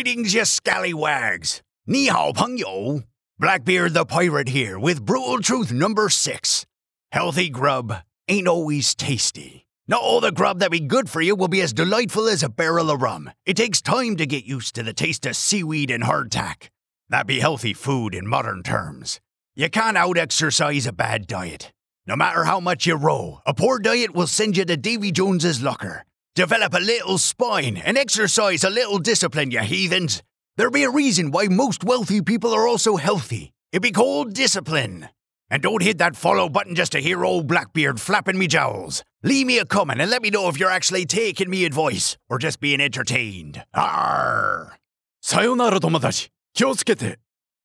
Greetings, you scallywags. Ni hao, pengyo. Blackbeard the Pirate here with brutal truth number 6. Healthy grub ain't always tasty. Not all the grub that be good for you will be as delightful as a barrel of rum. It takes time to get used to the taste of seaweed and hardtack. That be healthy food in modern terms. You can't out-exercise a bad diet. No matter how much you row, a poor diet will send you to Davy Jones's locker. Develop a little spine and exercise a little discipline, you heathens. There be a reason why most wealthy people are also healthy. It be called discipline. And don't hit that follow button just to hear old Blackbeard flapping me jowls. Leave me a comment and let me know if you're actually taking me advice or just being entertained. Arr! さよなら友達。気をつけて。